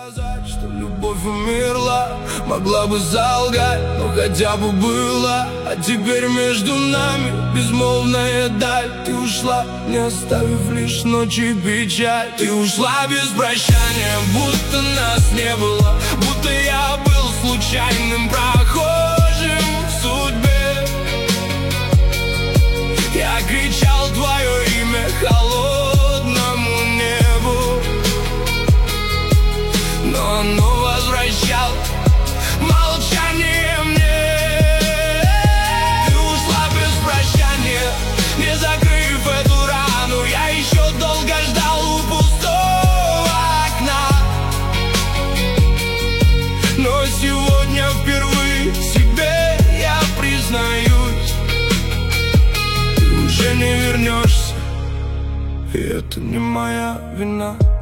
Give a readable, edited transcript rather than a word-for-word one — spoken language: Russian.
сказать, что любовь умерла, могла бы солгать, но хотя бы была. А теперь между нами безмолвная даль. Ты ушла, не оставив лишь ночи печаль. Ты ушла без прощания, будто нас не было, будто я был случайным прохожим в судьбе. Я кричал твое имя холодному небу, но оно возвращало молчание мне. Ты ушла без прощания, не закрыв эту рану. Я еще долго ждал у пустого окна, но сегодня впервые себе я признаюсь: ты уже не вернешься, и это не моя вина.